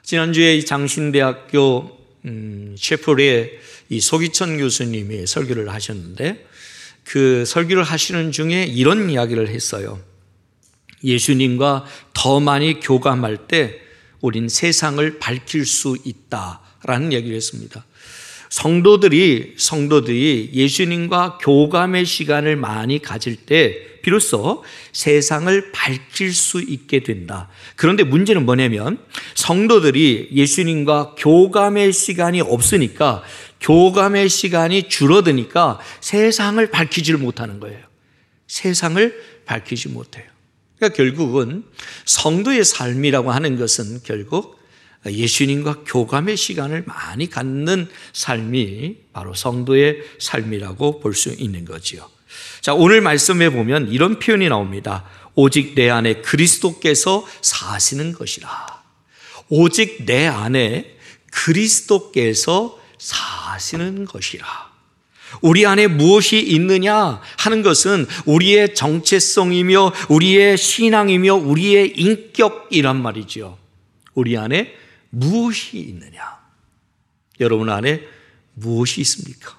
지난주에 이 장신대학교 셰프레의 이 소기천 교수님이 설교를 하셨는데 그 설교를 하시는 중에 이런 이야기를 했어요. 예수님과 더 많이 교감할 때 우린 세상을 밝힐 수 있다라는 얘기를 했습니다. 성도들이 예수님과 교감의 시간을 많이 가질 때 비로소 세상을 밝힐 수 있게 된다. 그런데 문제는 뭐냐면 성도들이 예수님과 교감의 시간이 없으니까, 교감의 시간이 줄어드니까 세상을 밝히지를 못하는 거예요. 세상을 밝히지 못해요. 그러니까 결국은 성도의 삶이라고 하는 것은 결국 예수님과 교감의 시간을 많이 갖는 삶이 바로 성도의 삶이라고 볼 수 있는 거지요. 자, 오늘 말씀에 보면 이런 표현이 나옵니다. 오직 내 안에 그리스도께서 사시는 것이라. 오직 내 안에 그리스도께서 사시는 것이라. 우리 안에 무엇이 있느냐 하는 것은 우리의 정체성이며 우리의 신앙이며 우리의 인격이란 말이죠. 우리 안에 무엇이 있느냐? 여러분 안에 무엇이 있습니까?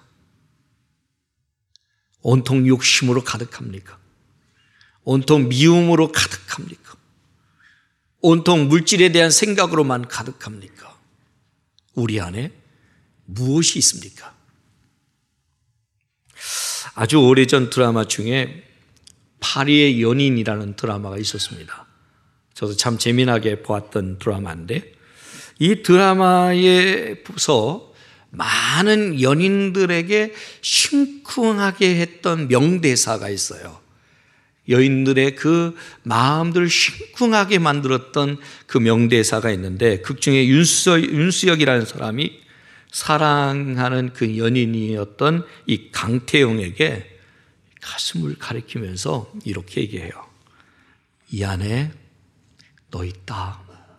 온통 욕심으로 가득합니까? 온통 미움으로 가득합니까? 온통 물질에 대한 생각으로만 가득합니까? 우리 안에 무엇이 있습니까? 아주 오래전 드라마 중에 파리의 연인이라는 드라마가 있었습니다. 저도 참 재미나게 보았던 드라마인데 이 드라마에서 많은 연인들에게 심쿵하게 했던 명대사가 있어요. 여인들의 그 마음들을 심쿵하게 만들었던 그 명대사가 있는데 극 중에 윤수역이라는 사람이 사랑하는 그 연인이었던 이 강태용에게 가슴을 가리키면서 이렇게 얘기해요. 이 안에 너 있다.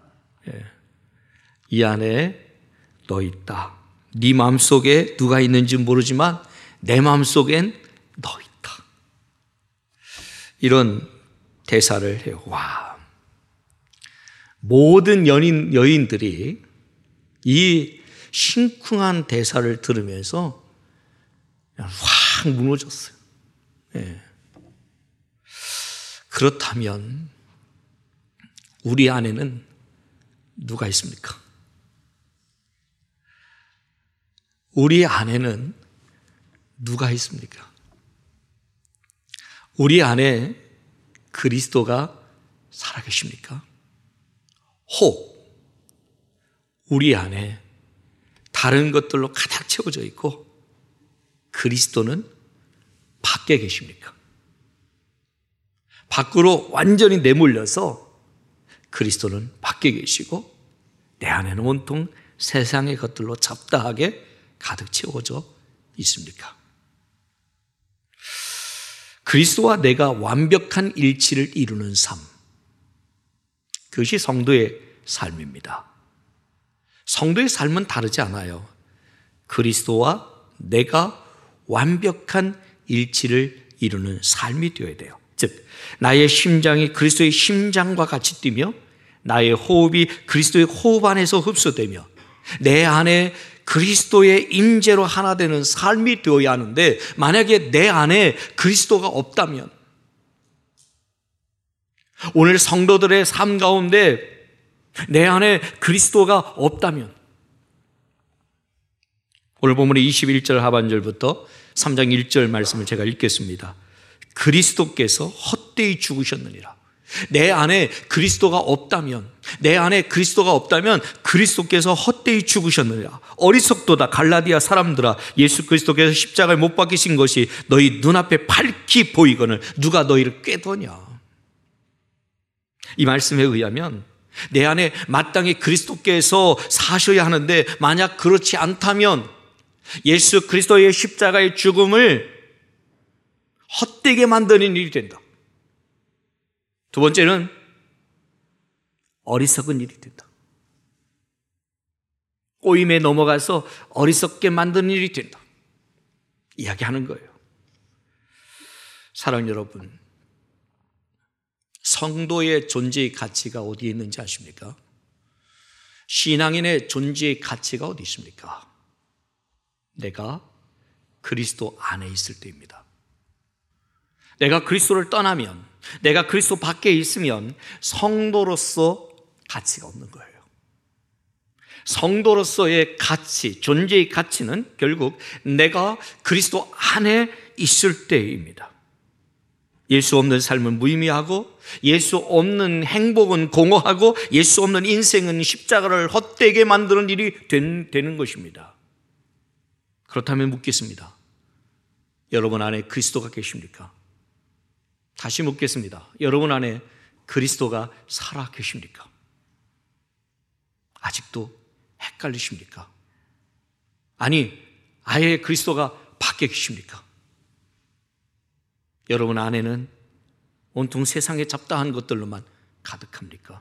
이 안에 너 있다. 네 마음속에 누가 있는지 모르지만 내 마음속엔 너 있다. 이런 대사를 해요. 와. 모든 여인들이 이 심쿵한 대사를 들으면서 확 무너졌어요. 네. 그렇다면 우리 안에는 누가 있습니까? 우리 안에는 누가 있습니까? 우리 안에 그리스도가 살아계십니까? 혹 우리 안에 다른 것들로 가득 채워져 있고 그리스도는 밖에 계십니까? 밖으로 완전히 내몰려서 그리스도는 밖에 계시고 내 안에는 온통 세상의 것들로 잡다하게 가득 채워져 있습니까? 그리스도와 내가 완벽한 일치를 이루는 삶, 그것이 성도의 삶입니다. 성도의 삶은 다르지 않아요. 그리스도와 내가 완벽한 일치를 이루는 삶이 되어야 돼요. 즉 나의 심장이 그리스도의 심장과 같이 뛰며 나의 호흡이 그리스도의 호흡 안에서 흡수되며 내 안에 그리스도의 임재로 하나 되는 삶이 되어야 하는데 만약에 내 안에 그리스도가 없다면, 오늘 성도들의 삶 가운데 내 안에 그리스도가 없다면, 오늘 본문의 21절 하반절부터 3장 1절 말씀을 제가 읽겠습니다. 그리스도께서 헛되이 죽으셨느니라. 내 안에 그리스도가 없다면 그리스도께서 헛되이 죽으셨느니라. 어리석도다 갈라디아 사람들아, 예수 그리스도께서 십자가에 못 박히신 것이 너희 눈앞에 밝히 보이거늘 누가 너희를 꾀더냐. 이 말씀에 의하면 내 안에 마땅히 그리스도께서 사셔야 하는데 만약 그렇지 않다면 예수 그리스도의 십자가의 죽음을 헛되게 만드는 일이 된다. 두 번째는 어리석은 일이 된다. 꼬임에 넘어가서 어리석게 만드는 일이 된다. 이야기하는 거예요. 사랑하는 여러분, 성도의 존재의 가치가 어디에 있는지 아십니까? 신앙인의 존재의 가치가 어디 있습니까? 내가 그리스도 안에 있을 때입니다. 내가 그리스도를 떠나면, 내가 그리스도 밖에 있으면 성도로서 가치가 없는 거예요. 성도로서의 가치, 존재의 가치는 결국 내가 그리스도 안에 있을 때입니다. 예수 없는 삶은 무의미하고, 예수 없는 행복은 공허하고, 예수 없는 인생은 십자가를 헛되게 만드는 일이 되는 것입니다. 그렇다면 묻겠습니다. 여러분 안에 그리스도가 계십니까? 다시 묻겠습니다. 여러분 안에 그리스도가 살아 계십니까? 아직도 헷갈리십니까? 아니, 아예 그리스도가 밖에 계십니까? 여러분 안에는 온통 세상의 잡다한 것들로만 가득합니까?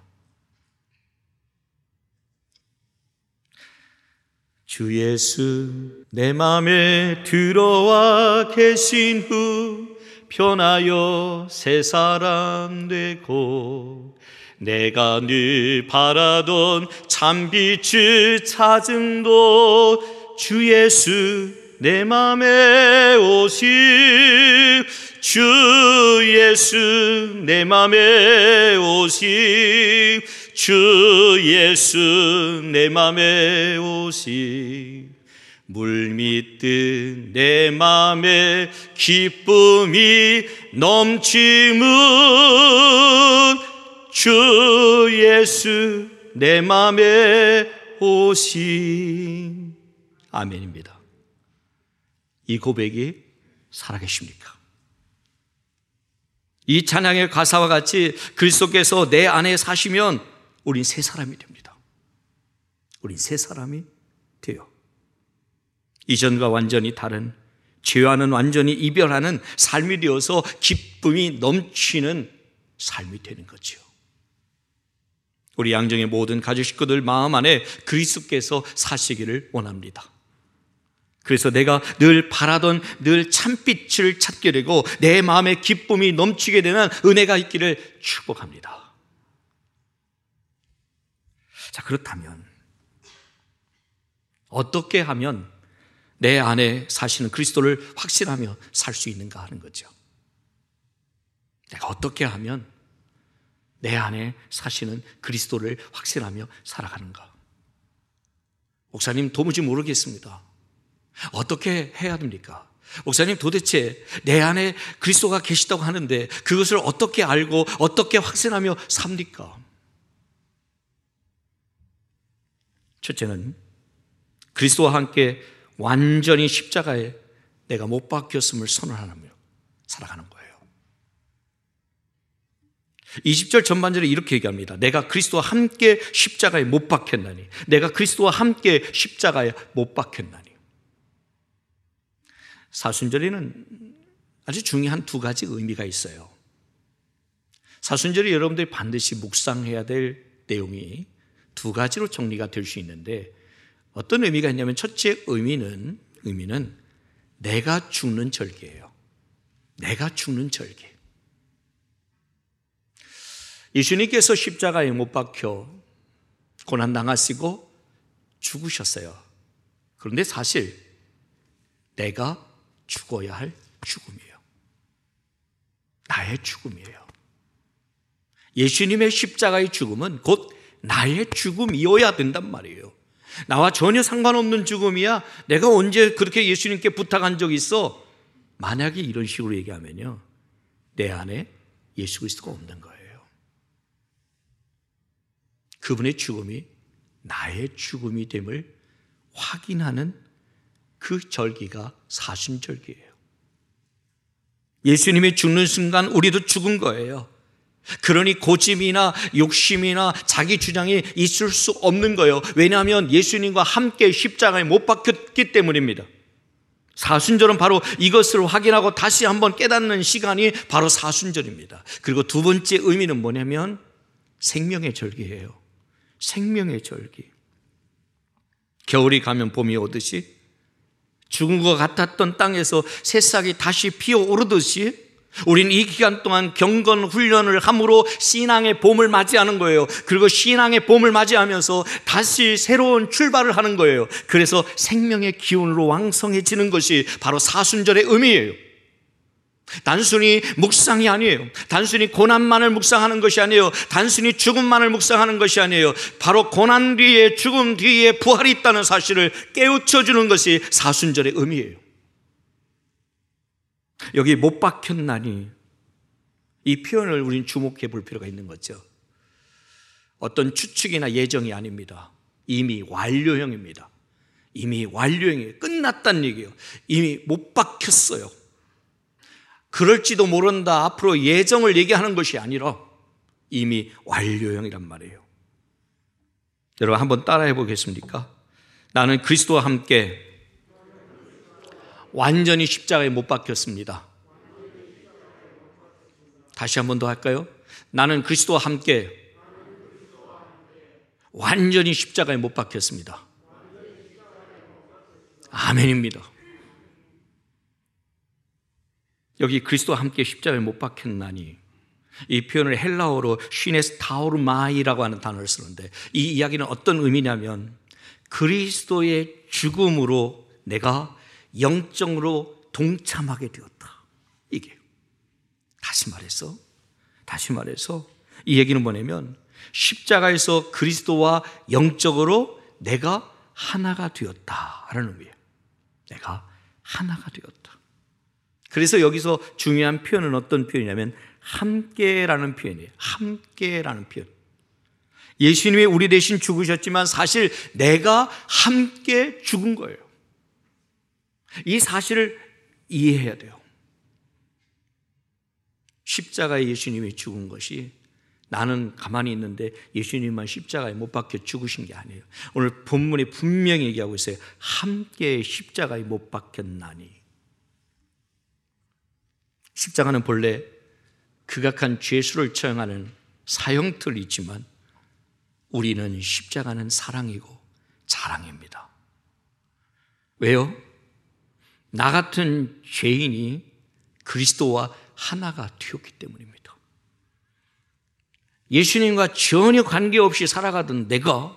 주 예수 내 맘에 들어와 계신 후 변하여 새 사람 되고, 내가 늘 바라던 참빛을 찾음도 주 예수 내 맘에 오심, 주 예수 내 맘에 오심, 주 예수 내 맘에 오심. 물밀듯 내 맘에 기쁨이 넘치는 주 예수 내 맘에 오심. 아멘입니다. 이 고백이 살아계십니까? 이 찬양의 가사와 같이 그리스도께서 내 안에 사시면 우린 새 사람이 됩니다. 우린 새 사람이 돼요. 이전과 완전히 다른, 죄와는 완전히 이별하는 삶이 되어서 기쁨이 넘치는 삶이 되는 거죠. 우리 양정의 모든 가족 식구들 마음 안에 그리스도께서 사시기를 원합니다. 그래서 내가 늘 바라던 늘 참빛을 찾게 되고 내 마음에 기쁨이 넘치게 되는 은혜가 있기를 축복합니다. 자, 그렇다면 어떻게 하면 내 안에 사시는 그리스도를 확신하며 살 수 있는가 하는 거죠. 내가 어떻게 하면 내 안에 사시는 그리스도를 확신하며 살아가는가? 목사님, 도무지 모르겠습니다. 어떻게 해야 됩니까? 목사님, 도대체 내 안에 그리스도가 계시다고 하는데 그것을 어떻게 알고 어떻게 확신하며 삽니까? 첫째는 그리스도와 함께 완전히 십자가에 내가 못 박혔음을 선언하며 살아가는 거예요. 20절 전반절에 이렇게 얘기합니다. 내가 그리스도와 함께 십자가에 못 박혔나니, 내가 그리스도와 함께 십자가에 못 박혔나니. 사순절에는 아주 중요한 두 가지 의미가 있어요. 사순절에 여러분들이 반드시 묵상해야 될 내용이 두 가지로 정리가 될 수 있는데, 어떤 의미가 있냐면 첫째 의미는 내가 죽는 절기예요. 내가 죽는 절기. 예수님께서 십자가에 못 박혀 고난당하시고 죽으셨어요. 그런데 사실 내가 죽어야 할 죽음이에요. 나의 죽음이에요. 예수님의 십자가의 죽음은 곧 나의 죽음이어야 된단 말이에요. 나와 전혀 상관없는 죽음이야. 내가 언제 그렇게 예수님께 부탁한 적이 있어? 만약에 이런 식으로 얘기하면요, 내 안에 예수 그리스도가 없는 거예요. 그분의 죽음이 나의 죽음이 됨을 확인하는 그 절기가 사순절기예요. 예수님이 죽는 순간 우리도 죽은 거예요. 그러니 고집이나 욕심이나 자기 주장이 있을 수 없는 거예요. 왜냐하면 예수님과 함께 십자가에 못 박혔기 때문입니다. 사순절은 바로 이것을 확인하고 다시 한번 깨닫는 시간이 바로 사순절입니다. 그리고 두 번째 의미는 뭐냐면 생명의 절기예요. 생명의 절기. 겨울이 가면 봄이 오듯이, 죽은 것 같았던 땅에서 새싹이 다시 피어오르듯이, 우린 이 기간 동안 경건 훈련을 함으로 신앙의 봄을 맞이하는 거예요. 그리고 신앙의 봄을 맞이하면서 다시 새로운 출발을 하는 거예요. 그래서 생명의 기운으로 왕성해지는 것이 바로 사순절의 의미예요. 단순히 묵상이 아니에요. 단순히 고난만을 묵상하는 것이 아니에요. 단순히 죽음만을 묵상하는 것이 아니에요. 바로 고난 뒤에, 죽음 뒤에 부활이 있다는 사실을 깨우쳐주는 것이 사순절의 의미예요. 여기 못 박혔나니, 이 표현을 우리는 주목해 볼 필요가 있는 거죠. 어떤 추측이나 예정이 아닙니다. 이미 완료형입니다. 이미 완료형이에요. 끝났다는 얘기예요. 이미 못 박혔어요. 그럴지도 모른다, 앞으로 예정을 얘기하는 것이 아니라 이미 완료형이란 말이에요. 여러분 한번 따라해 보겠습니까? 나는 그리스도와 함께 완전히 십자가에 못 박혔습니다. 다시 한 번 더 할까요? 나는 그리스도와 함께 완전히 십자가에 못 박혔습니다. 아멘입니다. 여기 그리스도와 함께 십자가에 못 박혔나니, 이 표현을 헬라어로 쉬네스 타오르마이라고 하는 단어를 쓰는데, 이 이야기는 어떤 의미냐면 그리스도의 죽음으로 내가 영적으로 동참하게 되었다, 이게. 다시 말해서 이 얘기는 뭐냐면 십자가에서 그리스도와 영적으로 내가 하나가 되었다라는 의미예요. 내가 하나가 되었다. 그래서 여기서 중요한 표현은 어떤 표현이냐면 함께라는 표현이에요. 함께라는 표현. 예수님이 우리 대신 죽으셨지만 사실 내가 함께 죽은 거예요. 이 사실을 이해해야 돼요. 십자가에 예수님이 죽은 것이, 나는 가만히 있는데 예수님만 십자가에 못 박혀 죽으신 게 아니에요. 오늘 본문에 분명히 얘기하고 있어요. 함께 십자가에 못 박혔나니. 십자가는 본래 극악한 죄수를 처형하는 사형틀이 있지만 우리는 십자가는 사랑이고 자랑입니다. 왜요? 나 같은 죄인이 그리스도와 하나가 되었기 때문입니다. 예수님과 전혀 관계없이 살아가던 내가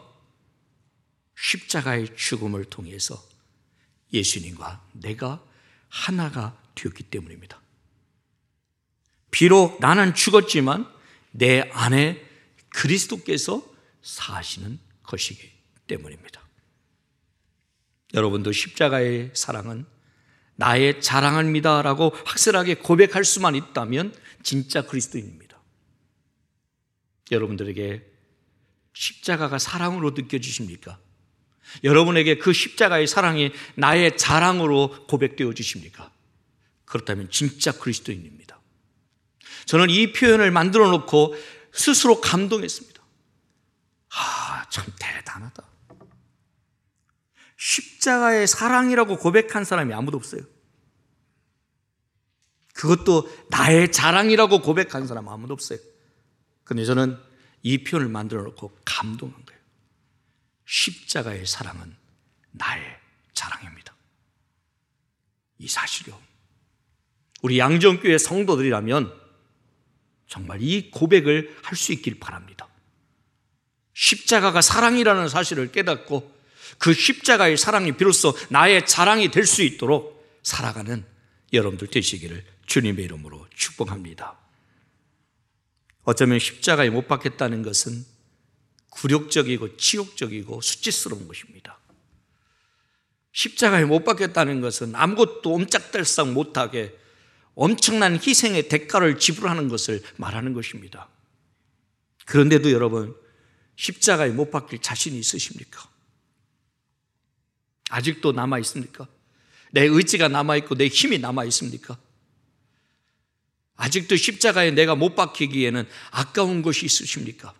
십자가의 죽음을 통해서 예수님과 내가 하나가 되었기 때문입니다. 비록 나는 죽었지만 내 안에 그리스도께서 사시는 것이기 때문입니다. 여러분도 십자가의 사랑은 나의 자랑입니다 라고 확실하게 고백할 수만 있다면 진짜 그리스도인입니다. 여러분들에게 십자가가 사랑으로 느껴지십니까? 여러분에게 그 십자가의 사랑이 나의 자랑으로 고백되어 주십니까? 그렇다면 진짜 그리스도인입니다. 저는 이 표현을 만들어 놓고 스스로 감동했습니다. 참 대단하다. 십자가의 사랑이라고 고백한 사람이 아무도 없어요. 그것도 나의 자랑이라고 고백한 사람 아무도 없어요. 그런데 저는 이 표현을 만들어 놓고 감동한 거예요. 십자가의 사랑은 나의 자랑입니다. 이 사실이요. 우리 양정교회 성도들이라면 정말 이 고백을 할 수 있길 바랍니다. 십자가가 사랑이라는 사실을 깨닫고 그 십자가의 사랑이 비로소 나의 자랑이 될 수 있도록 살아가는 여러분들 되시기를 주님의 이름으로 축복합니다. 어쩌면 십자가에 못 박혔다는 것은 굴욕적이고 치욕적이고 수치스러운 것입니다. 십자가에 못 박혔다는 것은 아무것도 옴짝달싹 못하게 엄청난 희생의 대가를 지불하는 것을 말하는 것입니다. 그런데도 여러분, 십자가에 못 박힐 자신이 있으십니까? 아직도 남아 있습니까? 내 의지가 남아 있고 내 힘이 남아 있습니까? 아직도 십자가에 내가 못 박히기에는 아까운 것이 있으십니까?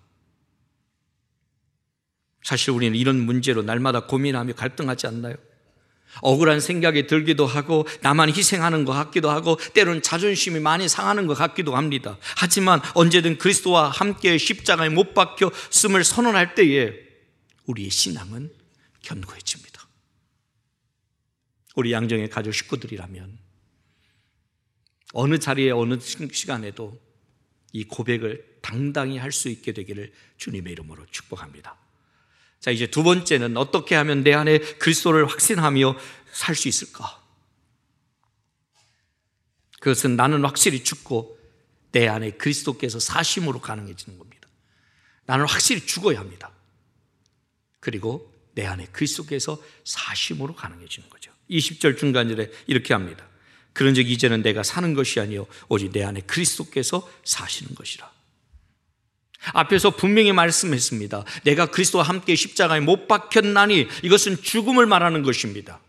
사실 우리는 이런 문제로 날마다 고민하며 갈등하지 않나요? 억울한 생각이 들기도 하고 나만 희생하는 것 같기도 하고 때로는 자존심이 많이 상하는 것 같기도 합니다. 하지만 언제든 그리스도와 함께 십자가에 못 박혔음을 선언할 때에 우리의 신앙은 견고해집니다. 우리 양정의 가족 식구들이라면 어느 자리에 어느 시간에도 이 고백을 당당히 할 수 있게 되기를 주님의 이름으로 축복합니다. 자, 이제 두 번째는 어떻게 하면 내 안에 그리스도를 확신하며 살 수 있을까? 그것은 나는 확실히 죽고 내 안에 그리스도께서 사심으로 가능해지는 겁니다. 나는 확실히 죽어야 합니다. 그리고 내 안에 그리스도께서 사심으로 가능해지는 거죠. 20절 중간절에 이렇게 합니다. 그런즉 이제는 내가 사는 것이 아니요 오직 내 안에 그리스도께서 사시는 것이라. 앞에서 분명히 말씀했습니다. 내가 그리스도와 함께 십자가에 못 박혔나니 이것은 죽음을 말하는 것입니다.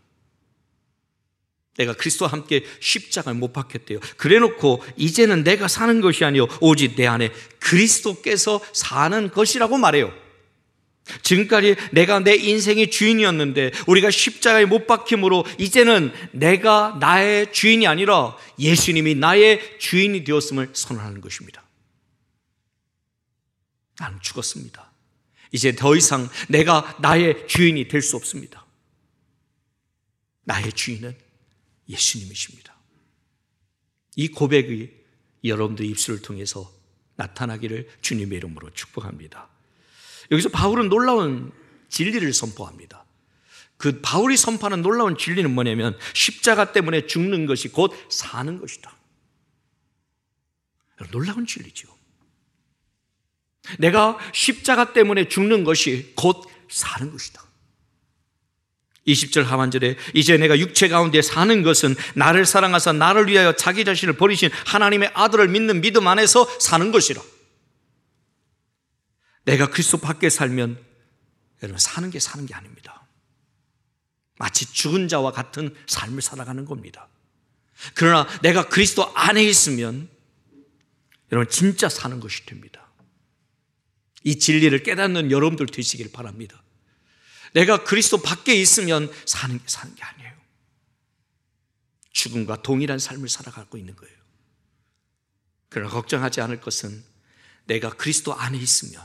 내가 그리스도와 함께 십자가에 못 박혔대요. 그래놓고 이제는 내가 사는 것이 아니요 오직 내 안에 그리스도께서 사는 것이라고 말해요. 지금까지 내가 내 인생의 주인이었는데 우리가 십자가에 못 박힘으로 이제는 내가 나의 주인이 아니라 예수님이 나의 주인이 되었음을 선언하는 것입니다. 나는 죽었습니다. 이제 더 이상 내가 나의 주인이 될 수 없습니다. 나의 주인은 예수님이십니다. 이 고백이 여러분들의 입술을 통해서 나타나기를 주님의 이름으로 축복합니다. 여기서 바울은 놀라운 진리를 선포합니다. 그 바울이 선포하는 놀라운 진리는 뭐냐면 십자가 때문에 죽는 것이 곧 사는 것이다. 놀라운 진리죠. 내가 십자가 때문에 죽는 것이 곧 사는 것이다. 20절 하반절에 이제 내가 육체 가운데 사는 것은 나를 사랑하사 나를 위하여 자기 자신을 버리신 하나님의 아들을 믿는 믿음 안에서 사는 것이라. 내가 그리스도 밖에 살면 여러분 사는 게 아닙니다. 마치 죽은 자와 같은 삶을 살아가는 겁니다. 그러나 내가 그리스도 안에 있으면 여러분 진짜 사는 것이 됩니다. 이 진리를 깨닫는 여러분들 되시길 바랍니다. 내가 그리스도 밖에 있으면 사는 게 아니에요. 죽음과 동일한 삶을 살아가고 있는 거예요. 그러나 걱정하지 않을 것은 내가 그리스도 안에 있으면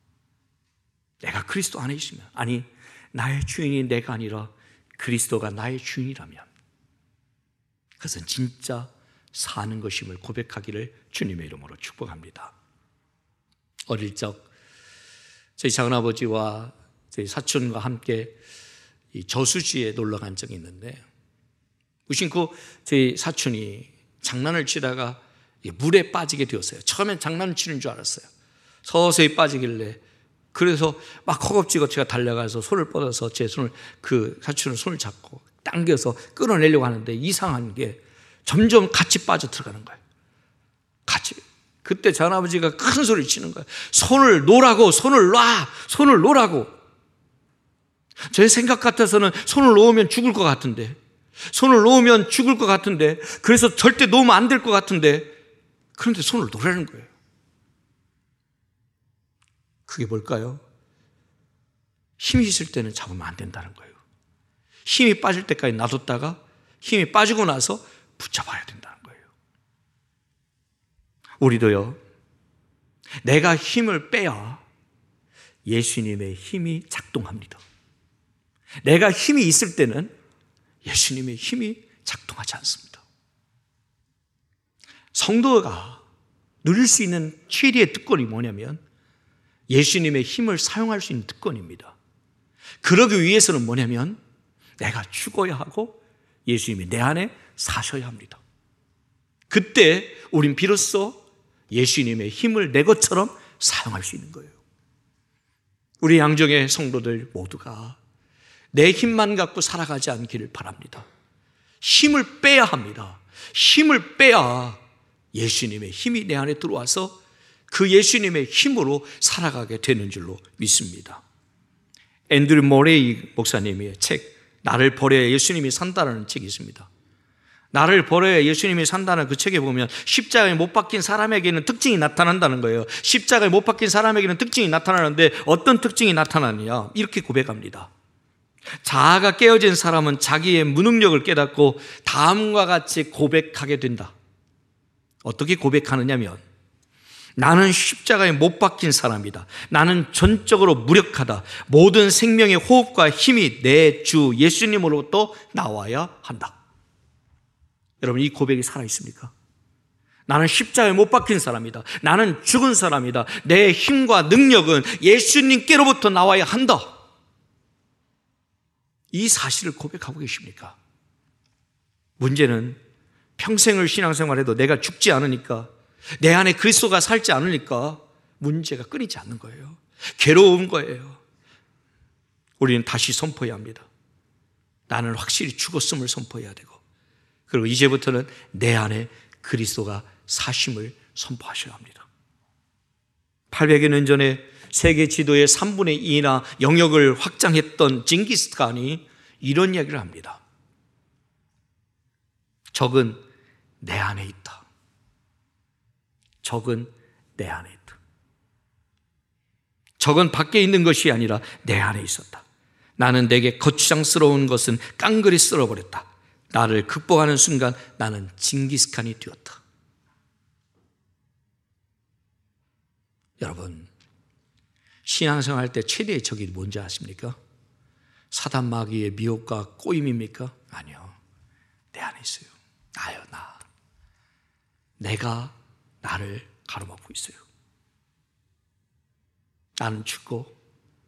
아니 나의 주인이 내가 아니라 그리스도가 나의 주인이라면 그것은 진짜 사는 것임을 고백하기를 주님의 이름으로 축복합니다. 어릴 적 저희 작은아버지와 저희 사촌과 함께 이 저수지에 놀러 간 적이 있는데 무심코 저희 사촌이 장난을 치다가 물에 빠지게 되었어요. 처음엔 장난을 치는 줄 알았어요. 서서히 빠지길래 그래서 막 허겁지겁 제가 달려가서 손을 뻗어서 제 손을 그 사촌의 손을 잡고 당겨서 끌어내려고 하는데 이상한 게 점점 같이 빠져 들어가는 거예요. 같이. 그때 전아버지가 큰 소리를 치는 거예요. 손을 놓으라고, 손을 놓으라고. 제 생각 같아서는 손을 놓으면 죽을 것 같은데, 그래서 절대 놓으면 안 될 것 같은데, 그런데 손을 놓으라는 거예요. 그게 뭘까요? 힘이 있을 때는 잡으면 안 된다는 거예요. 힘이 빠질 때까지 놔뒀다가 힘이 빠지고 나서 붙잡아야 된다는 거예요. 우리도요, 내가 힘을 빼야 예수님의 힘이 작동합니다. 내가 힘이 있을 때는 예수님의 힘이 작동하지 않습니다. 성도가 누릴 수 있는 최대의 특권이 뭐냐면 예수님의 힘을 사용할 수 있는 특권입니다. 그러기 위해서는 뭐냐면 내가 죽어야 하고 예수님이 내 안에 사셔야 합니다. 그때 우린 비로소 예수님의 힘을 내 것처럼 사용할 수 있는 거예요. 우리 양정의 성도들 모두가 내 힘만 갖고 살아가지 않기를 바랍니다. 힘을 빼야 합니다. 힘을 빼야 예수님의 힘이 내 안에 들어와서 그 예수님의 힘으로 살아가게 되는 줄로 믿습니다. 앤드류 모레이 목사님의 책 나를 버려야 예수님이 산다라는 책이 있습니다. 나를 버려야 예수님이 산다는 그 책에 보면 십자가에 못 박힌 사람에게는 특징이 나타난다는 거예요. 십자가에 못 박힌 사람에게는 특징이 나타나는데 어떤 특징이 나타나느냐 이렇게 고백합니다. 자아가 깨어진 사람은 자기의 무능력을 깨닫고 다음과 같이 고백하게 된다. 어떻게 고백하느냐면 나는 십자가에 못 박힌 사람이다. 나는 전적으로 무력하다. 모든 생명의 호흡과 힘이 내 주 예수님으로부터 나와야 한다. 여러분 이 고백이 살아있습니까? 나는 십자가에 못 박힌 사람이다. 나는 죽은 사람이다. 내 힘과 능력은 예수님께로부터 나와야 한다. 이 사실을 고백하고 계십니까? 문제는 평생을 신앙생활해도 내가 죽지 않으니까, 내 안에 그리스도가 살지 않으니까 문제가 끊이지 않는 거예요. 괴로운 거예요. 우리는 다시 선포해야 합니다. 나는 확실히 죽었음을 선포해야 되고, 그리고 이제부터는 내 안에 그리스도가 사심을 선포하셔야 합니다. 800여 년 전에 세계 지도의 3분의 2나 영역을 확장했던 징기스칸이 이런 이야기를 합니다. 적은 내 안에 있다. 적은 내 안에 있다. 적은 밖에 있는 것이 아니라 내 안에 있었다. 나는 내게 거추장스러운 것은 깡그리 쓸어버렸다. 나를 극복하는 순간 나는 징기스칸이 되었다. 여러분, 신앙생활 할 때 최대의 적이 뭔지 아십니까? 사단 마귀의 미혹과 꼬임입니까? 아니요. 내 안에 있어요. 나요, 나. 내가 나를 가로막고 있어요. 나는 죽고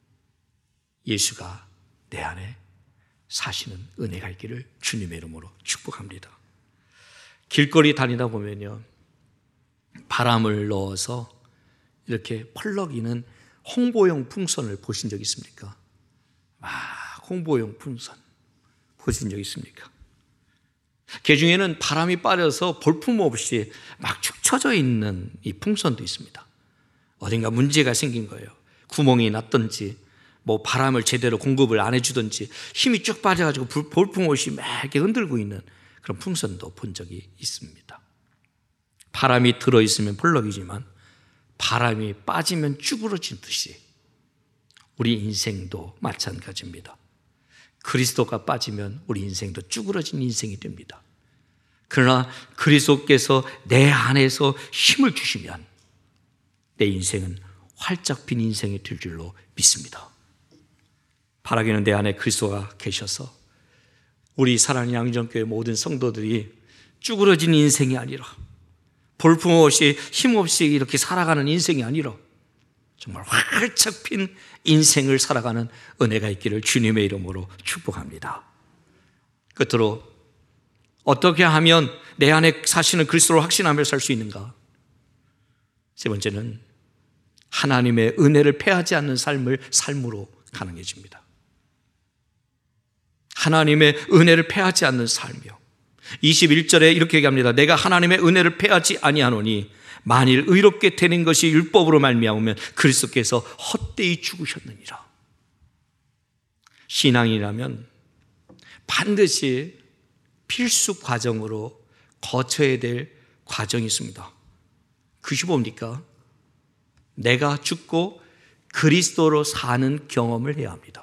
예수가 내 안에 사시는 은혜가 있기를 주님의 이름으로 축복합니다. 길거리 다니다 보면요, 바람을 넣어서 이렇게 펄럭이는 홍보용 풍선을 보신 적 있습니까? 홍보용 풍선 보신 적 있습니까? 그 중에는 바람이 빠져서 볼품없이 막 축 처져 있는 이 풍선도 있습니다. 어딘가 문제가 생긴 거예요. 구멍이 났든지, 뭐 바람을 제대로 공급을 안 해주든지 힘이 쭉 빠져가지고 볼품없이 막 이렇게 흔들고 있는 그런 풍선도 본 적이 있습니다. 바람이 들어있으면 펄럭이지만 바람이 빠지면 쭈그러진 듯이 우리 인생도 마찬가지입니다. 그리스도가 빠지면 우리 인생도 쭈그러진 인생이 됩니다. 그러나 그리스도께서 내 안에서 힘을 주시면 내 인생은 활짝 핀 인생이 될 줄로 믿습니다. 바라기는 내 안에 그리스도가 계셔서 우리 사랑하는 양정교회 모든 성도들이 쭈그러진 인생이 아니라, 볼품없이 힘없이 이렇게 살아가는 인생이 아니라 정말 활짝 핀 인생을 살아가는 은혜가 있기를 주님의 이름으로 축복합니다. 끝으로 어떻게 하면 내 안에 사시는 그리스도를 확신하며 살 수 있는가? 세 번째는 하나님의 은혜를 패하지 않는 삶으로 가능해집니다. 하나님의 은혜를 패하지 않는 삶이요. 21절에 이렇게 얘기합니다. 내가 하나님의 은혜를 패하지 아니하노니 만일 의롭게 되는 것이 율법으로 말미암으면 그리스도께서 헛되이 죽으셨느니라. 신앙이라면 반드시 필수 과정으로 거쳐야 될 과정이 있습니다. 그것이 뭡니까? 내가 죽고 그리스도로 사는 경험을 해야 합니다.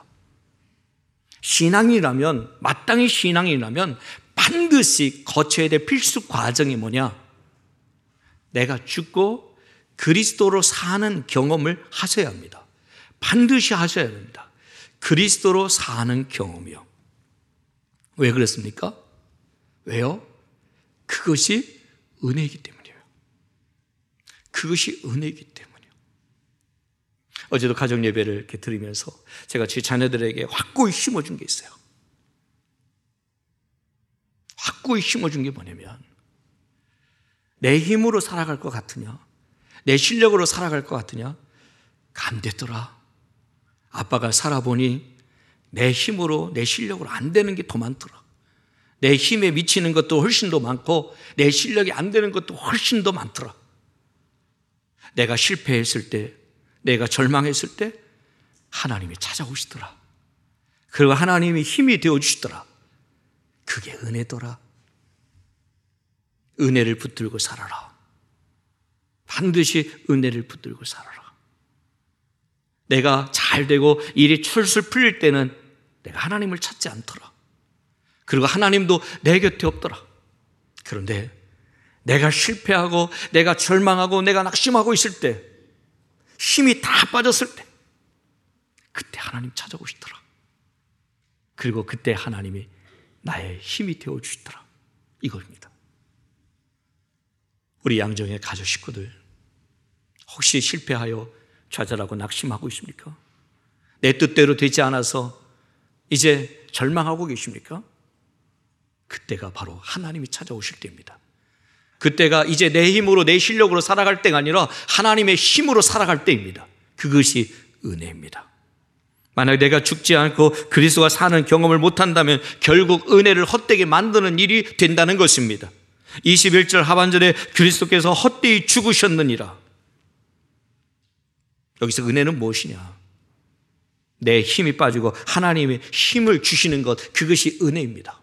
신앙이라면, 마땅히 신앙이라면 반드시 거쳐야 될 필수 과정이 뭐냐? 내가 죽고 그리스도로 사는 경험을 하셔야 합니다. 반드시 하셔야 됩니다. 그리스도로 사는 경험이요. 왜 그렇습니까? 왜요? 그것이 은혜이기 때문이에요. 그것이 은혜이기 때문이에요. 어제도 가정 예배를 이렇게 드리면서 제가 제 자녀들에게 확고히 심어준 게 있어요. 확고히 심어준 게 뭐냐면, 내 힘으로 살아갈 것 같으냐? 내 실력으로 살아갈 것 같으냐? 안 되더라. 아빠가 살아보니 내 힘으로, 내 실력으로 안 되는 게 더 많더라. 내 힘에 미치는 것도 훨씬 더 많고 내 실력이 안 되는 것도 훨씬 더 많더라. 내가 실패했을 때, 내가 절망했을 때 하나님이 찾아오시더라. 그리고 하나님이 힘이 되어주시더라. 그게 은혜더라. 은혜를 붙들고 살아라. 반드시 은혜를 붙들고 살아라. 내가 잘 되고 일이 술술 풀릴 때는 내가 하나님을 찾지 않더라. 그리고 하나님도 내 곁에 없더라. 그런데 내가 실패하고 내가 절망하고 내가 낙심하고 있을 때, 힘이 다 빠졌을 때, 그때 하나님 찾아오시더라. 그리고 그때 하나님이 나의 힘이 되어주시더라. 이겁니다. 우리 양정의 가족 식구들, 혹시 실패하여 좌절하고 낙심하고 있습니까? 내 뜻대로 되지 않아서 이제 절망하고 계십니까? 그때가 바로 하나님이 찾아오실 때입니다. 그때가 이제 내 힘으로, 내 실력으로 살아갈 때가 아니라 하나님의 힘으로 살아갈 때입니다. 그것이 은혜입니다. 만약 내가 죽지 않고 그리스도가 사는 경험을 못한다면 결국 은혜를 헛되게 만드는 일이 된다는 것입니다. 21절 하반절에 그리스도께서 헛되이 죽으셨느니라. 여기서 은혜는 무엇이냐? 내 힘이 빠지고 하나님의 힘을 주시는 것, 그것이 은혜입니다.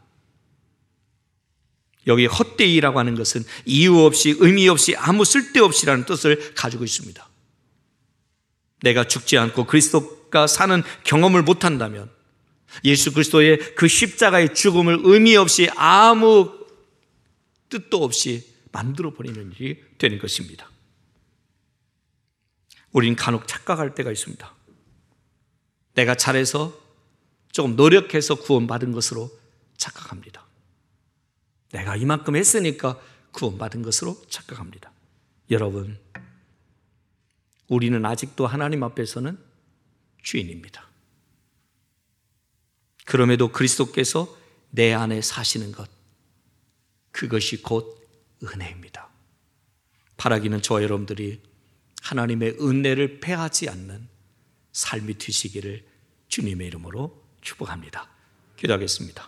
여기 헛되이라고 하는 것은 이유 없이, 의미 없이, 아무 쓸데없이라는 뜻을 가지고 있습니다. 내가 죽지 않고 그리스도가 사는 경험을 못한다면 예수 그리스도의 그 십자가의 죽음을 의미 없이, 아무 뜻도 없이 만들어버리는 일이 되는 것입니다. 우린 간혹 착각할 때가 있습니다. 내가 잘해서 조금 노력해서 구원받은 것으로 착각합니다. 내가 이만큼 했으니까 구원받은 것으로 착각합니다. 여러분, 우리는 아직도 하나님 앞에서는 죄인입니다. 그럼에도 그리스도께서 내 안에 사시는 것, 그것이 곧 은혜입니다. 바라기는 저와 여러분들이 하나님의 은혜를 패하지 않는 삶이 되시기를 주님의 이름으로 축복합니다. 기도하겠습니다.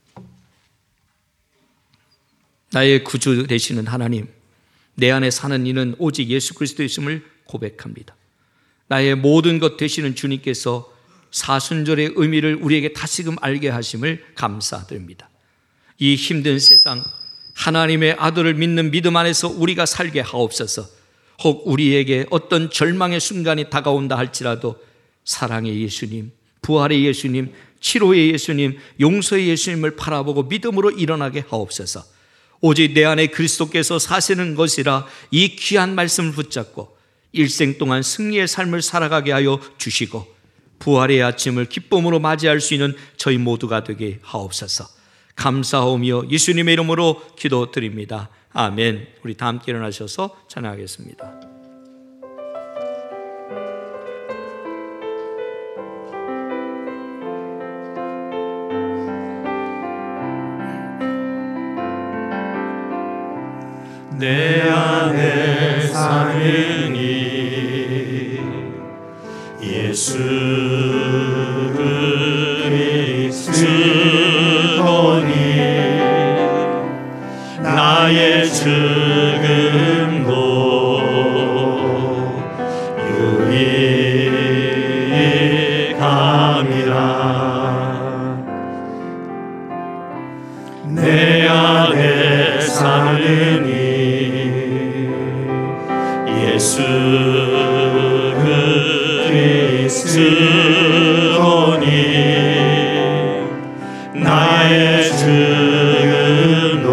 나의 구주 되시는 하나님, 내 안에 사는 이는 오직 예수 그리스도였음을 고백합니다. 나의 모든 것 되시는 주님께서 사순절의 의미를 우리에게 다시금 알게 하심을 감사드립니다. 이 힘든 세상, 하나님의 아들을 믿는 믿음 안에서 우리가 살게 하옵소서. 혹 우리에게 어떤 절망의 순간이 다가온다 할지라도 사랑의 예수님, 부활의 예수님, 치료의 예수님, 용서의 예수님을 바라보고 믿음으로 일어나게 하옵소서. 오직 내 안에 그리스도께서 사시는 것이라 이 귀한 말씀을 붙잡고 일생 동안 승리의 삶을 살아가게 하여 주시고 부활의 아침을 기쁨으로 맞이할 수 있는 저희 모두가 되게 하옵소서. 감사하오며 예수님의 이름으로 기도드립니다. 아멘. 우리 다 함께 일어나셔서 찬양하겠습니다. 내 안에 사는 이 예수 그리스도니 나의 죽음도 유익함이라. 내 안에 사는 이 예수 그리스도니 나의 죽음도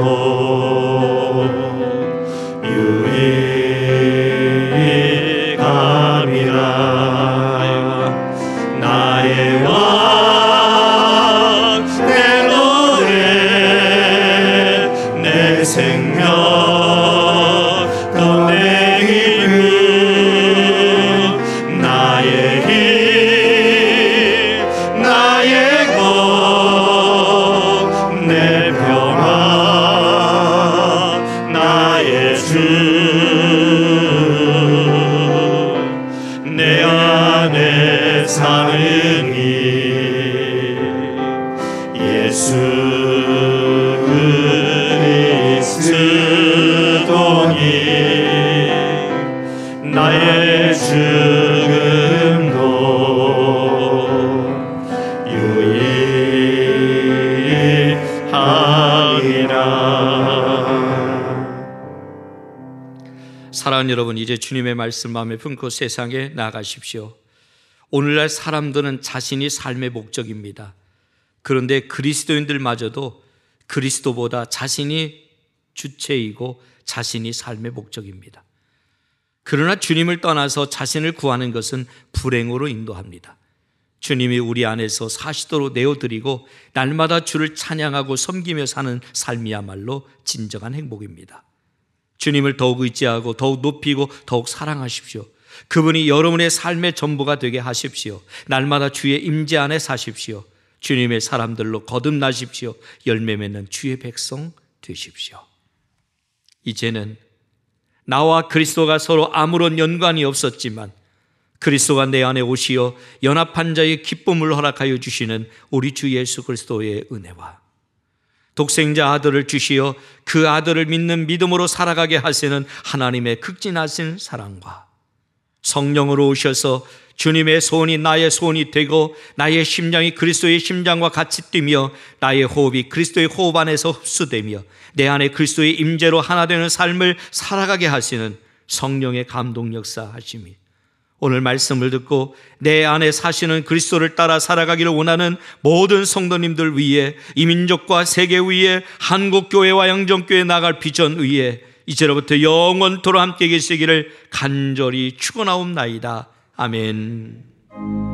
유익함이라. 나의 왕 대로되 내 생명 내 안에 사는 이 예수 그리스도니 나의 죽음도 유익함이라. 사랑하는 여러분, 이제 주님의 말씀 마음에 품고 세상에 나가십시오. 오늘날 사람들은 자신이 삶의 목적입니다. 그런데 그리스도인들마저도 그리스도보다 자신이 주체이고 자신이 삶의 목적입니다. 그러나 주님을 떠나서 자신을 구하는 것은 불행으로 인도합니다. 주님이 우리 안에서 사시도록 내어드리고 날마다 주를 찬양하고 섬기며 사는 삶이야말로 진정한 행복입니다. 주님을 더욱 의지하고 더욱 높이고 더욱 사랑하십시오. 그분이 여러분의 삶의 전부가 되게 하십시오. 날마다 주의 임재 안에 사십시오. 주님의 사람들로 거듭나십시오. 열매 맺는 주의 백성 되십시오. 이제는 나와 그리스도가 서로 아무런 연관이 없었지만 그리스도가 내 안에 오시어 연합한 자의 기쁨을 허락하여 주시는 우리 주 예수 그리스도의 은혜와 독생자 아들을 주시어 그 아들을 믿는 믿음으로 살아가게 하시는 하나님의 극진하신 사랑과 성령으로 오셔서 주님의 소원이 나의 소원이 되고 나의 심장이 그리스도의 심장과 같이 뛰며 나의 호흡이 그리스도의 호흡 안에서 흡수되며 내 안에 그리스도의 임재로 하나 되는 삶을 살아가게 하시는 성령의 감동 역사하심이 오늘 말씀을 듣고 내 안에 사시는 그리스도를 따라 살아가기를 원하는 모든 성도님들 위해 이 민족과 세계 위에 한국교회와 영정교회에 나갈 비전 위에 이제로부터 영원토록 함께 계시기를 간절히 축원하옵나이다. 아멘.